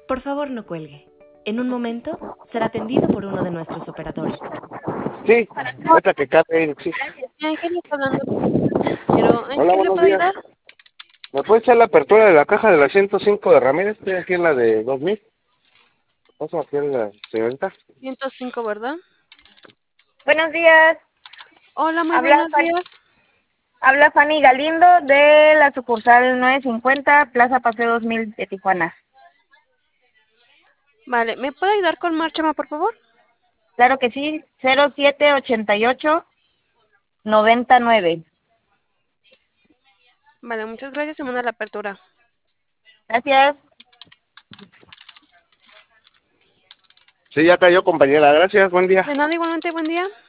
Por favor, no cuelgue. En un momento será atendido por uno de nuestros operadores. Sí, ahorita que cargue, sí. Ángel está hablando, pero ¿en Hola, qué le buenos puedo días. ayudar? ¿Me puede echar la apertura de la caja de la 105 de Ramírez? Estoy aquí en la de 2000. Vamos a hacer la señorita. 105, ¿verdad? Buenos días, Hola, muy habla, buenos días. habla Fanny Galindo de la sucursal 950 Plaza Paseo 2000 de Tijuana. Vale, ¿me puede ayudar con Marchama, por favor? Claro que sí, 0788-99. Vale, muchas gracias. Se manda la apertura. Gracias. Sí, ya cayó, compañera. Gracias, buen día. De nada, igualmente, buen día.